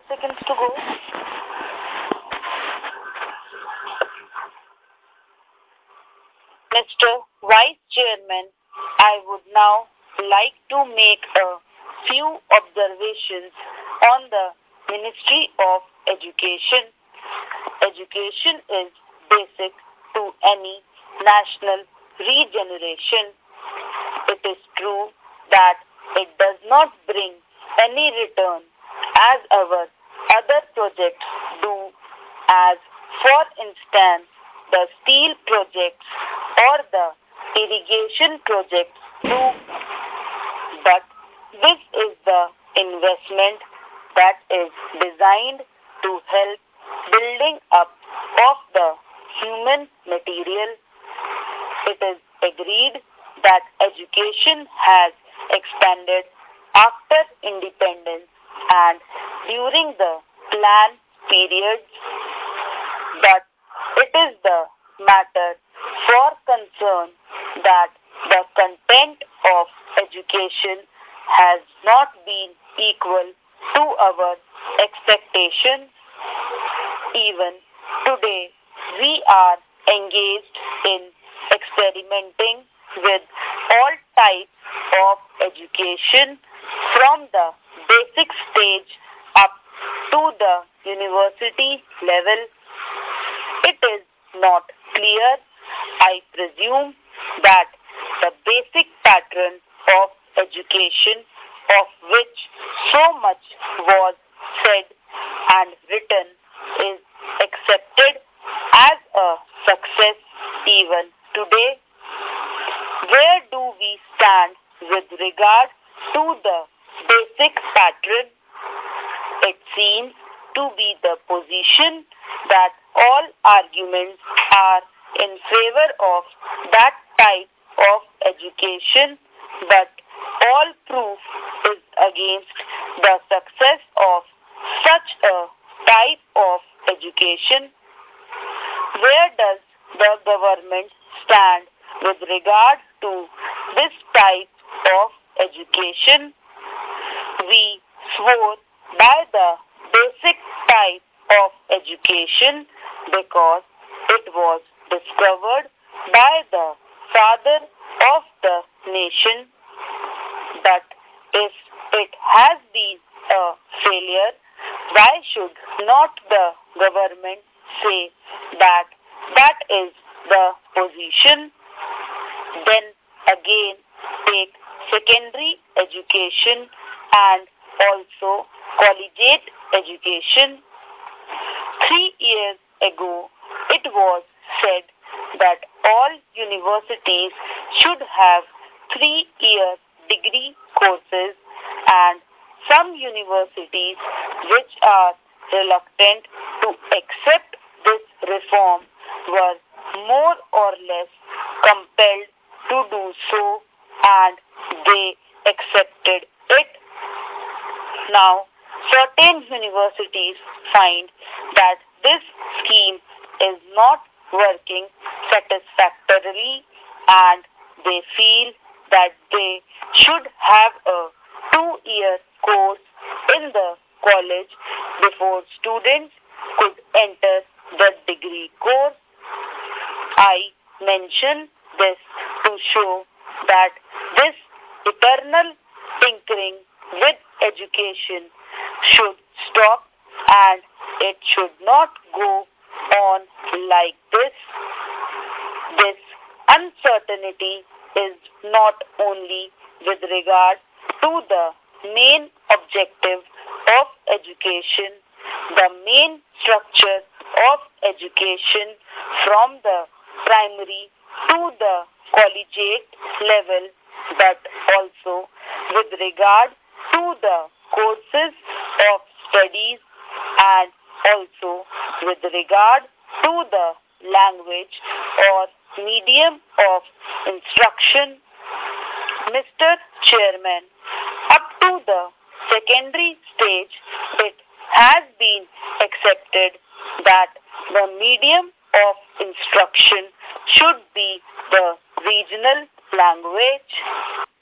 seconds to go. Mr. Vice Chairman, I would now like to make a few observations on the Ministry of Education. Education is basic to any national regeneration. It is true that it does not bring any return as our other projects do, as for instance the steel projects or the irrigation projects do. But this is the investment that is designed to help building up of the human material. It is agreed that education has expanded after independence and during the plan periods, but it is the matter for concern that the content of education has not been equal to our expectations. Even today, we are engaged in experimenting with all types of education from the basic stage up to the university level. It is not clear, I presume, that the basic pattern of education of which so much was said and written is accepted as a success even today. Where do we stand with regard to the basic pattern? It seems to be the position that all arguments are in favor of that type of education, but all proof is against the success of such a type of education. Where does the government stand with regard to this type of education? We swore by the basic type of education because it was discovered by the father of the nation. But if it has been a failure, why should not the government say that that is the position? Then again take secondary education and also collegiate education. 3 years ago, it was said that all universities should have 3 year degree courses, and some universities which are reluctant to accept this reform were more or less compelled to do so, and they accepted it. Now, certain universities find that this scheme is not working satisfactorily, and they feel that they should have a 2 year course in the college before students could enter the degree course. I mention this to show that this eternal tinkering with education should stop, and it should not go on like this. This uncertainty is not only with regard to the main objective of education, the main structure of education from the primary to the collegiate level, but also with regard to the courses of studies and also with regard to the language or medium of instruction. Mr. Chairman, up to the secondary stage, it has been accepted that the medium of instruction should be the regional language.